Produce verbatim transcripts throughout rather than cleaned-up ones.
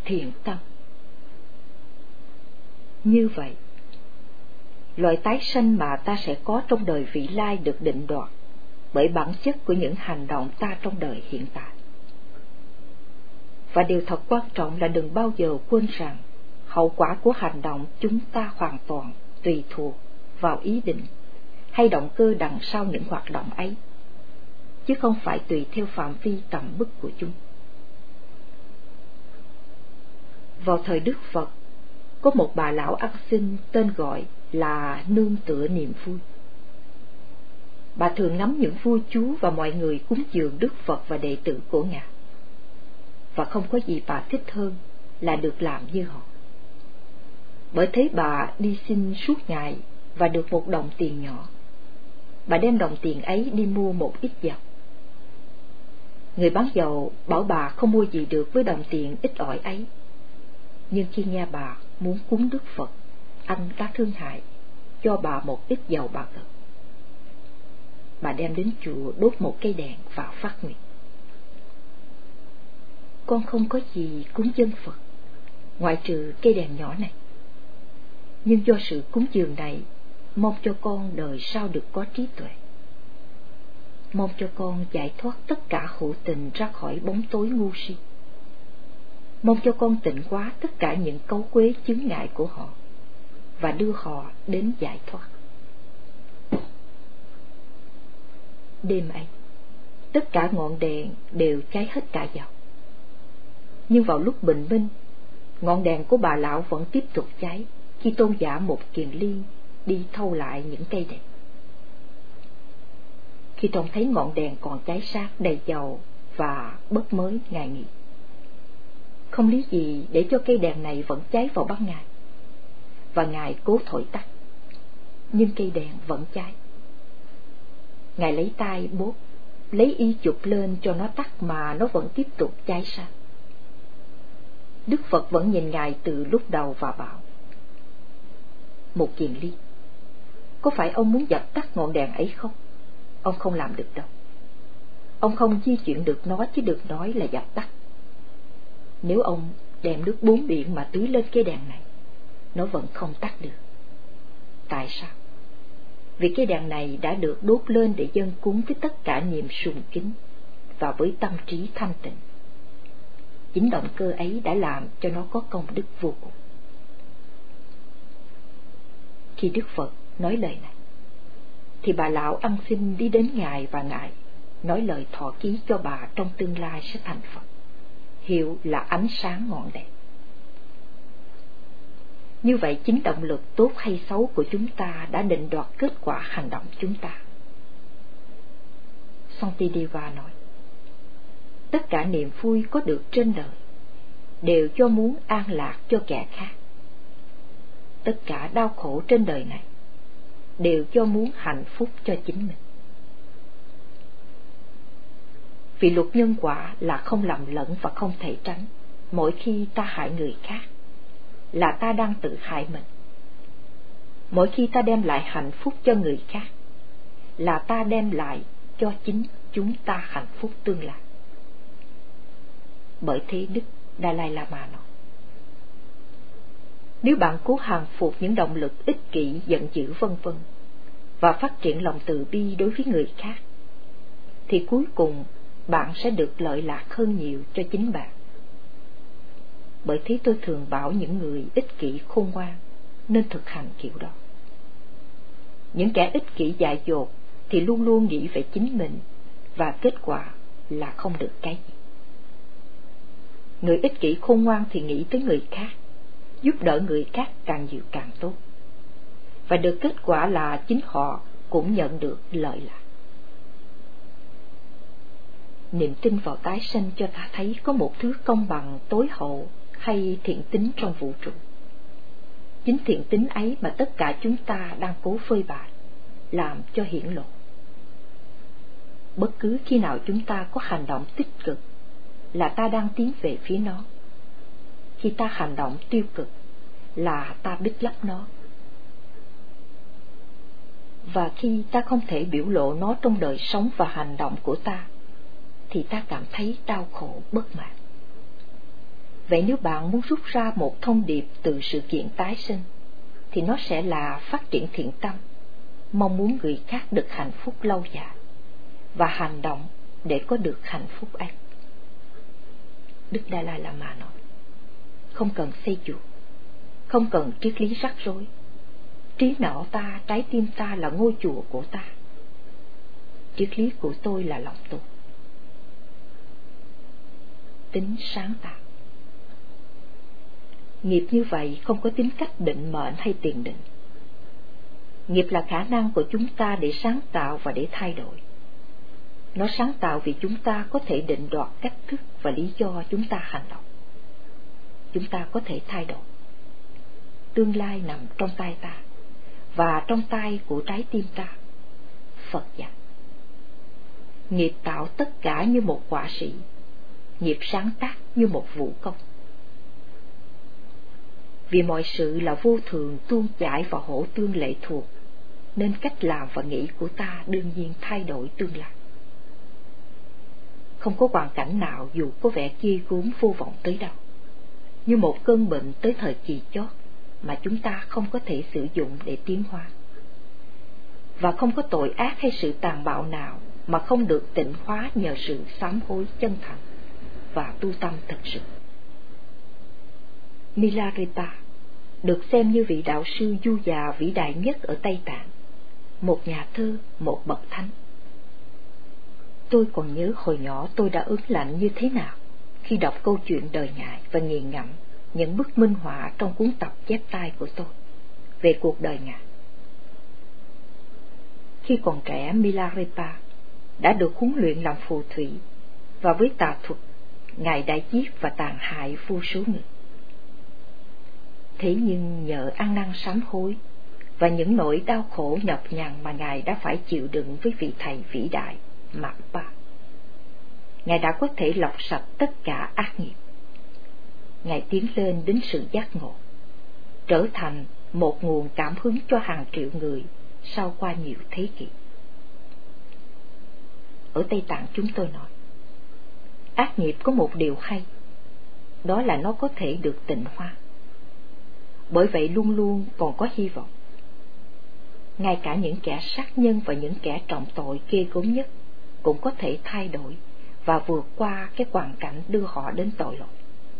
thiện tâm. Như vậy, loại tái sanh mà ta sẽ có trong đời vị lai được định đoạt bởi bản chất của những hành động ta trong đời hiện tại. Và điều thật quan trọng là đừng bao giờ quên rằng hậu quả của hành động chúng ta hoàn toàn tùy thuộc vào ý định hay động cơ đằng sau những hoạt động ấy, chứ không phải tùy theo phạm vi tầm mức của chúng. Vào thời Đức Phật, có một bà lão ăn xin tên gọi là Nương Tựa Niềm Vui. Bà thường ngắm những vua chúa và mọi người cúng dường Đức Phật và đệ tử của Ngài, và không có gì bà thích hơn là được làm như họ. Bởi thế bà đi xin suốt ngày và được một đồng tiền nhỏ. Bà đem đồng tiền ấy đi mua một ít dầu. Người bán dầu bảo bà không mua gì được với đồng tiền ít ỏi ấy. Nhưng khi nghe bà muốn cúng Đức Phật, anh ta thương hại, cho bà một ít dầu bạc gật. Bà đem đến chùa đốt một cây đèn và phát nguyện: con không có gì cúng dâng Phật ngoại trừ cây đèn nhỏ này, nhưng do sự cúng dường này, mong cho con đời sau được có trí tuệ, mong cho con giải thoát tất cả hữu tình ra khỏi bóng tối ngu si, mong cho con tịnh hóa tất cả những cấu quế chướng ngại của họ và đưa họ đến giải thoát. Đêm ấy, tất cả ngọn đèn đều cháy hết cả dầu. Nhưng vào lúc bình minh, ngọn đèn của bà lão vẫn tiếp tục cháy khi tôn giả Một Kiền Liên đi thâu lại những cây đèn. Khi trông thấy ngọn đèn còn cháy sát đầy dầu và bất mới, Ngài nghĩ: không lý gì để cho cây đèn này vẫn cháy vào ban ngày. Và Ngài cố thổi tắt, nhưng cây đèn vẫn cháy. Ngài lấy tay bóp, lấy y chụp lên cho nó tắt mà nó vẫn tiếp tục cháy sát. Đức Phật vẫn nhìn Ngài từ lúc đầu và bảo: Một Kiền Liên, có phải ông muốn dập tắt ngọn đèn ấy không? Ông không làm được đâu. Ông không di chuyển được nó, chứ đừng nói là dập tắt. Nếu ông đem nước bốn biển mà tưới lên cây đèn này, nó vẫn không tắt được. Tại sao? Vì cây đèn này đã được đốt lên để dâng cúng với tất cả niềm sùng kính và với tâm trí thanh tịnh. Chính động cơ ấy đã làm cho nó có công đức vô cùng. Khi Đức Phật nói lời này, thì bà lão ăn xin đi đến Ngài, và Ngài nói lời thọ ký cho bà trong tương lai sẽ thành Phật, hiệu là ánh sáng ngọn đèn. Như vậy, chính động lực tốt hay xấu của chúng ta đã định đoạt kết quả hành động chúng ta. Shantideva nói: tất cả niềm vui có được trên đời đều cho muốn an lạc cho kẻ khác. Tất cả đau khổ trên đời này đều cho muốn hạnh phúc cho chính mình. Vì luật nhân quả là không lầm lẫn và không thể tránh. Mỗi khi ta hại người khác là ta đang tự hại mình. Mỗi khi ta đem lại hạnh phúc cho người khác là ta đem lại cho chính chúng ta hạnh phúc tương lai. Bởi thế Đức Dalai Lama nói: nếu bạn cố hàng phục những động lực ích kỷ, giận dữ vân vân và phát triển lòng từ bi đối với người khác, thì cuối cùng bạn sẽ được lợi lạc hơn nhiều cho chính bạn. Bởi thế tôi thường bảo những người ích kỷ khôn ngoan nên thực hành kiểu đó. Những kẻ ích kỷ dại dột thì luôn luôn nghĩ về chính mình, và kết quả là không được cái gì. Người ích kỷ khôn ngoan thì nghĩ tới người khác, giúp đỡ người khác càng nhiều càng tốt, và được kết quả là chính họ cũng nhận được lợi lạc. Niềm tin vào tái sanh cho ta thấy có một thứ công bằng tối hậu hay thiện tính trong vũ trụ. Chính thiện tính ấy mà tất cả chúng ta đang cố phơi bày, làm cho hiển lộ. Bất cứ khi nào chúng ta có hành động tích cực là ta đang tiến về phía nó. Khi ta hành động tiêu cực là ta bích lấp nó. Và khi ta không thể biểu lộ nó trong đời sống và hành động của ta, thì ta cảm thấy đau khổ bất mãn. Vậy nếu bạn muốn rút ra một thông điệp từ sự kiện tái sinh, thì nó sẽ là phát triển thiện tâm, mong muốn người khác được hạnh phúc lâu dài, và hành động để có được hạnh phúc ấy. Đức Dalai Lama nói, không cần xây chùa, không cần triết lý rắc rối. Trí não ta, trái tim ta là ngôi chùa của ta. Triết lý của tôi là lòng tốt. Tính sáng tạo. Nghiệp như vậy không có tính cách định mệnh hay tiền định. Nghiệp là khả năng của chúng ta để sáng tạo và để thay đổi. Nó sáng tạo vì chúng ta có thể định đoạt cách thức và lý do chúng ta hành động. Chúng ta có thể thay đổi. Tương lai nằm trong tay ta, và trong tay của trái tim ta. Phật dạy. Nghiệp tạo tất cả như một họa sĩ, nghiệp sáng tác như một vũ công. Vì mọi sự là vô thường, tuôn chảy và hỗ tương lệ thuộc, nên cách làm và nghĩ của ta đương nhiên thay đổi tương lai. Không có hoàn cảnh nào dù có vẻ kia gốm vô vọng tới đâu, như một cơn bệnh tới thời kỳ chót, mà chúng ta không có thể sử dụng để tiến hóa. Và không có tội ác hay sự tàn bạo nào mà không được tịnh hóa nhờ sự sám hối chân thành và tu tâm thật sự. Milarepa được xem như vị đạo sư du già vĩ đại nhất ở Tây Tạng, một nhà thơ, một bậc thánh. Tôi còn nhớ hồi nhỏ tôi đã ớn lạnh như thế nào khi đọc câu chuyện đời Ngài và nghiền ngẫm những bức minh họa trong cuốn tập chép tay của tôi về cuộc đời Ngài. Khi còn trẻ, Milarepa đã được huấn luyện làm phù thủy, và với tà thuật, Ngài đã giết và tàn hại vô số người. Thế nhưng nhờ ăn năn sám hối và những nỗi đau khổ nhọc nhằn mà Ngài đã phải chịu đựng với vị thầy vĩ đại Mappa, Ngài đã có thể lọc sạch tất cả ác nghiệp. Ngài tiến lên đến sự giác ngộ, trở thành một nguồn cảm hứng cho hàng triệu người sau qua nhiều thế kỷ. Ở Tây Tạng chúng tôi nói, ác nghiệp có một điều hay, đó là nó có thể được tịnh hóa. Bởi vậy luôn luôn còn có hy vọng. Ngay cả những kẻ sát nhân và những kẻ trọng tội ghê gớm nhất cũng có thể thay đổi và vượt qua cái hoàn cảnh đưa họ đến tội lỗi.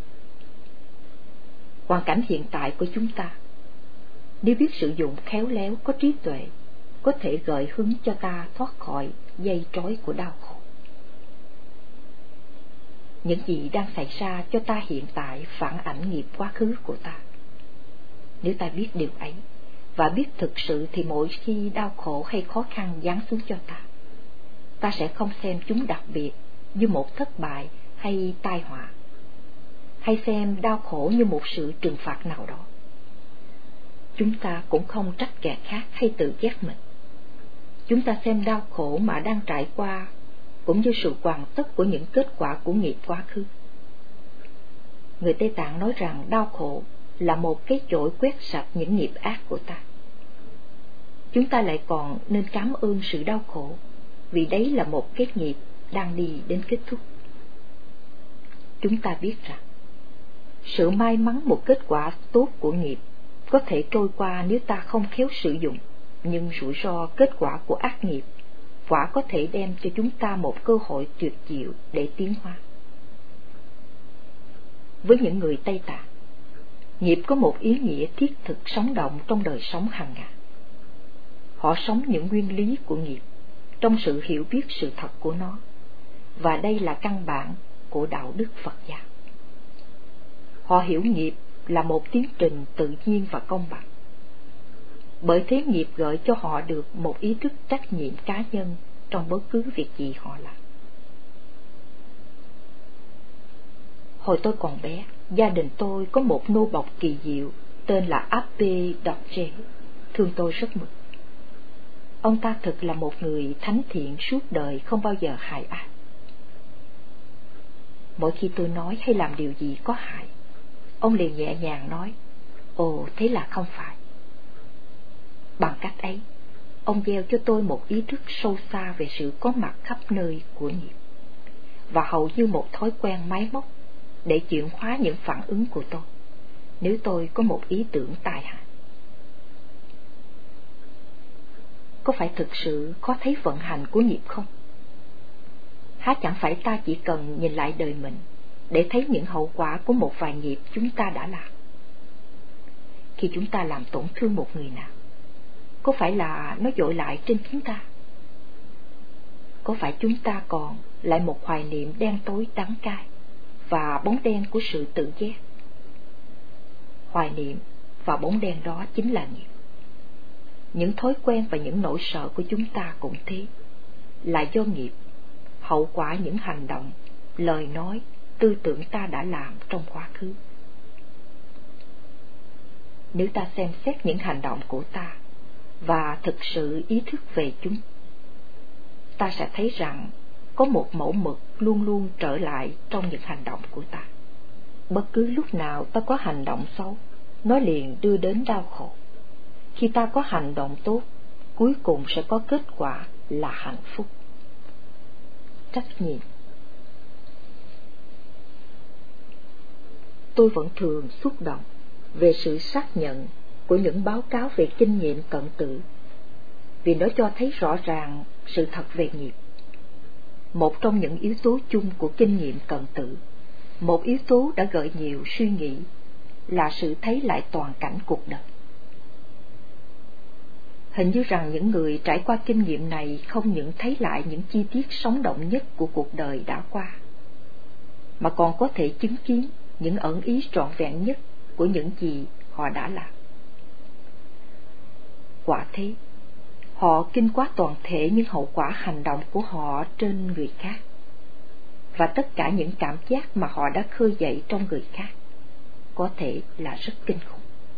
Hoàn cảnh hiện tại của chúng ta, nếu biết sử dụng khéo léo, có trí tuệ, có thể gợi hứng cho ta thoát khỏi dây trói của đau khổ. Những gì đang xảy ra cho ta hiện tại phản ảnh nghiệp quá khứ của ta. Nếu ta biết điều ấy và biết thực sự, thì mỗi khi đau khổ hay khó khăn giáng xuống cho ta, ta sẽ không xem chúng đặc biệt như một thất bại hay tai họa, hay xem đau khổ như một sự trừng phạt nào đó. Chúng ta cũng không trách kẻ khác hay tự ghét mình. Chúng ta xem đau khổ mà đang trải qua cũng như sự hoàn tất của những kết quả của nghiệp quá khứ. Người Tây Tạng nói rằng đau khổ là một cái chổi quét sạch những nghiệp ác của ta. Chúng ta lại còn nên cảm ơn sự đau khổ, vì đấy là một cái nghiệp đang đi đến kết thúc. Chúng ta biết rằng sự may mắn, một kết quả tốt của nghiệp, có thể trôi qua nếu ta không khéo sử dụng, nhưng rủi ro kết quả của ác nghiệp quả có thể đem cho chúng ta một cơ hội tuyệt diệu để tiến hóa. Với những người Tây Tạng, nghiệp có một ý nghĩa thiết thực sống động trong đời sống hàng ngày. Họ sống những nguyên lý của nghiệp trong sự hiểu biết sự thật của nó, và đây là căn bản của đạo đức Phật giáo. Họ hiểu nghiệp là một tiến trình tự nhiên và công bằng. Bởi thế nghiệp gợi cho họ được một ý thức trách nhiệm cá nhân trong bất cứ việc gì họ làm. Hồi tôi còn bé, gia đình tôi có một nô bộc kỳ diệu tên là Abe Dorje, thương tôi rất mực. Ông ta thực là một người thánh thiện suốt đời, không bao giờ hại ai. Mỗi khi tôi nói hay làm điều gì có hại, ông liền nhẹ nhàng nói, ồ, thế là không phải. Bằng cách ấy, ông gieo cho tôi một ý thức sâu xa về sự có mặt khắp nơi của nghiệp, và hầu như một thói quen máy móc, để chuyển hóa những phản ứng của tôi nếu tôi có một ý tưởng tai hại. Có phải thực sự khó thấy vận hành của nghiệp không? Há chẳng phải ta chỉ cần nhìn lại đời mình để thấy những hậu quả của một vài nghiệp chúng ta đã làm. Khi chúng ta làm tổn thương một người nào, có phải là nó dội lại trên chúng ta? Có phải chúng ta còn lại một hoài niệm đen tối đắng cay và bóng đen của sự tự ghét? Hoài niệm và bóng đen đó chính là nghiệp. Những thói quen và những nỗi sợ của chúng ta cũng thế, là do nghiệp, hậu quả những hành động, lời nói, tư tưởng ta đã làm trong quá khứ. Nếu ta xem xét những hành động của ta và thực sự ý thức về chúng, ta sẽ thấy rằng có một mẫu mực luôn luôn trở lại trong những hành động của ta. Bất cứ lúc nào ta có hành động xấu, nó liền đưa đến đau khổ. Khi ta có hành động tốt, cuối cùng sẽ có kết quả là hạnh phúc. Trách nhiệm. Tôi vẫn thường xúc động về sự xác nhận của những báo cáo về kinh nghiệm cận tử, vì nó cho thấy rõ ràng sự thật về nghiệp. Một trong những yếu tố chung của kinh nghiệm cận tử, một yếu tố đã gợi nhiều suy nghĩ, là sự thấy lại toàn cảnh cuộc đời. Hình như rằng những người trải qua kinh nghiệm này không những thấy lại những chi tiết sống động nhất của cuộc đời đã qua, mà còn có thể chứng kiến những ẩn ý trọn vẹn nhất của những gì họ đã làm. Quả thế, họ kinh quá toàn thể những hậu quả hành động của họ trên người khác, và tất cả những cảm giác mà họ đã khơi dậy trong người khác có thể là rất kinh khủng.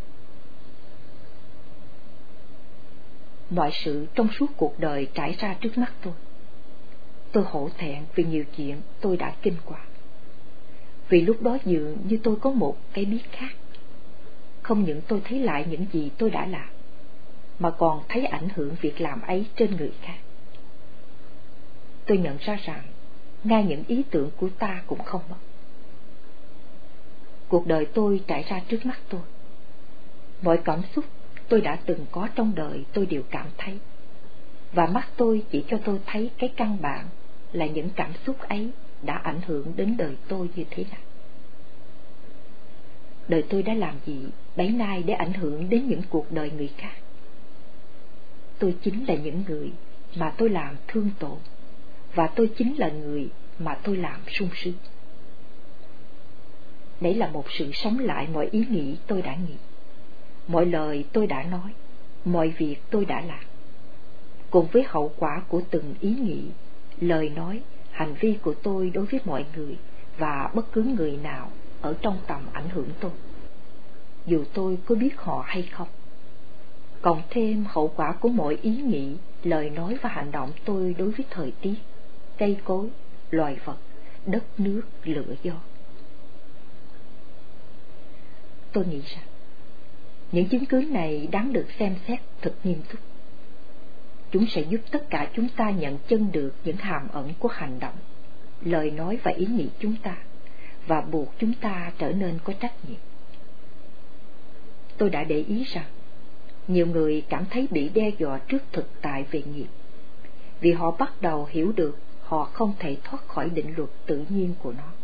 Mọi sự trong suốt cuộc đời trải ra trước mắt tôi. Tôi hổ thẹn vì nhiều chuyện tôi đã kinh qua, vì lúc đó dường như tôi có một cái biết khác. Không những tôi thấy lại những gì tôi đã làm, mà còn thấy ảnh hưởng việc làm ấy trên người khác. Tôi nhận ra rằng ngay những ý tưởng của ta cũng không mất. Cuộc đời tôi trải ra trước mắt tôi. Mọi cảm xúc tôi đã từng có trong đời tôi đều cảm thấy, và mắt tôi chỉ cho tôi thấy cái căn bản là những cảm xúc ấy đã ảnh hưởng đến đời tôi như thế nào. Đời tôi đã làm gì bấy nay để ảnh hưởng đến những cuộc đời người khác? Tôi chính là những người mà tôi làm thương tổn, và tôi chính là người mà tôi làm sung sướng. Đấy là một sự sống lại mọi ý nghĩ tôi đã nghĩ, mọi lời tôi đã nói, mọi việc tôi đã làm, cùng với hậu quả của từng ý nghĩ, lời nói, hành vi của tôi đối với mọi người và bất cứ người nào ở trong tầm ảnh hưởng tôi, dù tôi có biết họ hay không. Còn thêm hậu quả của mọi ý nghĩ, lời nói và hành động tôi đối với thời tiết, cây cối, loài vật, đất nước, lửa gió. Tôi nghĩ rằng những chứng cứ này đáng được xem xét thật nghiêm túc. Chúng sẽ giúp tất cả chúng ta nhận chân được những hàm ẩn của hành động, lời nói và ý nghĩ chúng ta, và buộc chúng ta trở nên có trách nhiệm. Tôi đã để ý rằng nhiều người cảm thấy bị đe dọa trước thực tại về nghiệp, vì họ bắt đầu hiểu được họ không thể thoát khỏi định luật tự nhiên của nó.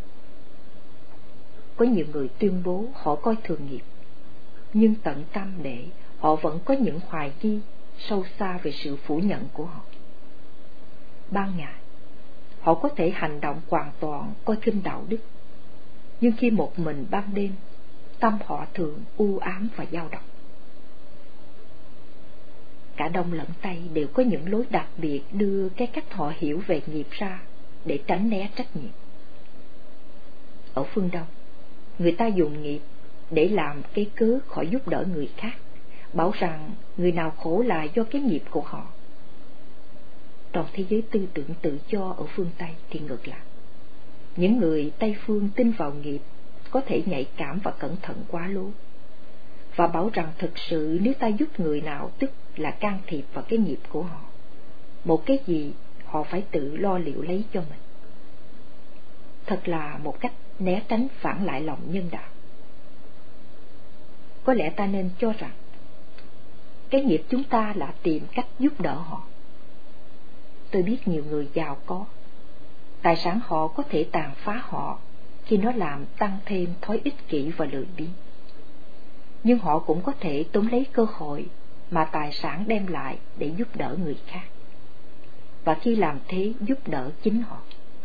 Có nhiều người tuyên bố họ coi thường nghiệp, nhưng tận tâm để họ vẫn có những hoài nghi sâu xa về sự phủ nhận của họ. Ban ngày, họ có thể hành động hoàn toàn coi khinh đạo đức, nhưng khi một mình ban đêm, tâm họ thường u ám và dao động. Cả Đông lẫn Tây đều có những lối đặc biệt đưa cái cách họ hiểu về nghiệp ra để tránh né trách nhiệm. Ở phương Đông, người ta dùng nghiệp để làm cái cớ khỏi giúp đỡ người khác, bảo rằng người nào khổ là do cái nghiệp của họ. Trong thế giới tư tưởng tự do ở phương Tây thì ngược lại, những người Tây phương tin vào nghiệp có thể nhạy cảm và cẩn thận quá lố, và bảo rằng thực sự nếu ta giúp người nào tức là can thiệp vào cái nghiệp của họ, một cái gì họ phải tự lo liệu lấy cho mình. Thật là một cách né tránh phản lại lòng nhân đạo. Có lẽ ta nên cho rằng cái nghiệp chúng ta là tìm cách giúp đỡ họ. Tôi biết nhiều người giàu có, tài sản họ có thể tàn phá họ khi nó làm tăng thêm thói ích kỷ và lười biếng. Nhưng họ cũng có thể tóm lấy cơ hội mà tài sản đem lại để giúp đỡ người khác, và khi làm thế giúp đỡ chính họ.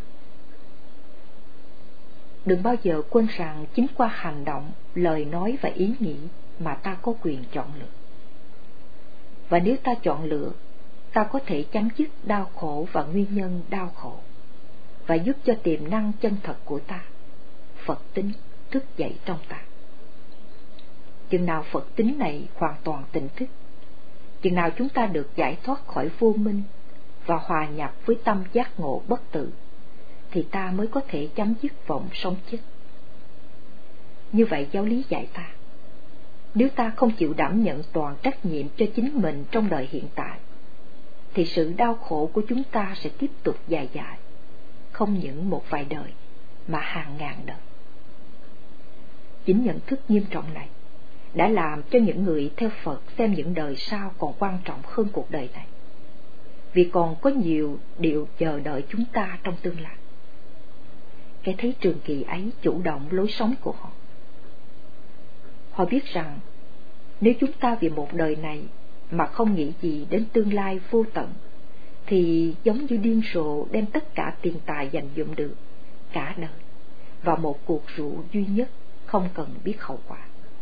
Đừng bao giờ quên rằng chính qua hành động, lời nói và ý nghĩ mà ta có quyền chọn lựa. Và nếu ta chọn lựa, ta có thể chấm dứt đau khổ và nguyên nhân đau khổ, và giúp cho tiềm năng chân thật của ta, Phật tính, thức dậy trong ta. Chừng nào Phật tính này hoàn toàn tỉnh thức, chừng nào chúng ta được giải thoát khỏi vô minh và hòa nhập với tâm giác ngộ bất tử, thì ta mới có thể chấm dứt vọng sống chết. Như vậy giáo lý dạy ta, nếu ta không chịu đảm nhận toàn trách nhiệm cho chính mình trong đời hiện tại, thì sự đau khổ của chúng ta sẽ tiếp tục dài dài, không những một vài đời mà hàng ngàn đời. Chính nhận thức nghiêm trọng này đã làm cho những người theo Phật xem những đời sau còn quan trọng hơn cuộc đời này, vì còn có nhiều điều chờ đợi chúng ta trong tương lai. Cái thấy trường kỳ ấy chủ động lối sống của họ. Họ biết rằng nếu chúng ta vì một đời này mà không nghĩ gì đến tương lai vô tận, thì giống như điên rồ đem tất cả tiền tài dành dụm được cả đời vào một cuộc rượu duy nhất, không cần biết hậu quả.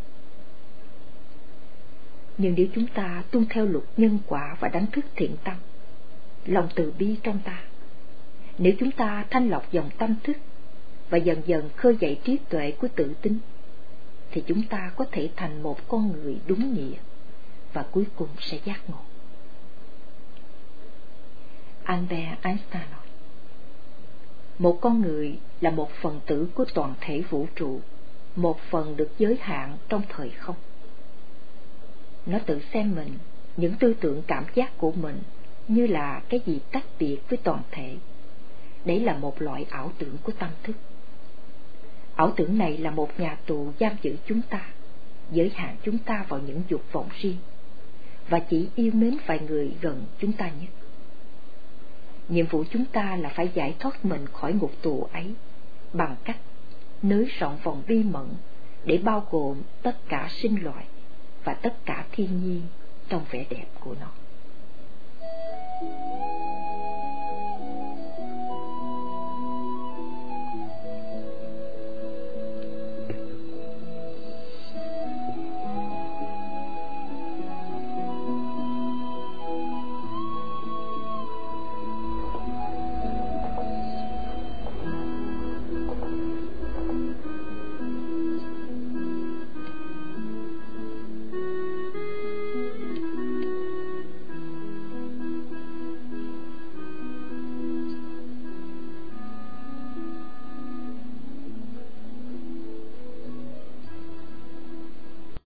Nhưng nếu chúng ta tuân theo luật nhân quả và đánh thức thiện tâm, lòng từ bi trong ta, nếu chúng ta thanh lọc dòng tâm thức và dần dần khơi dậy trí tuệ của tự tin, thì chúng ta có thể thành một con người đúng nghĩa và cuối cùng sẽ giác ngộ. Albert Einstein nói, một con người là một phần tử của toàn thể vũ trụ, một phần được giới hạn trong thời không. Nó tự xem mình, những tư tưởng cảm giác của mình như là cái gì tách biệt với toàn thể. Đấy là một loại ảo tưởng của tâm thức. Ảo tưởng này là một nhà tù giam giữ chúng ta, giới hạn chúng ta vào những dục vọng riêng, và chỉ yêu mến vài người gần chúng ta nhất. Nhiệm vụ chúng ta là phải giải thoát mình khỏi ngục tù ấy bằng cách nới rộng vòng bi mẫn để bao gồm tất cả sinh loại và tất cả thiên nhiên trong vẻ đẹp của nó.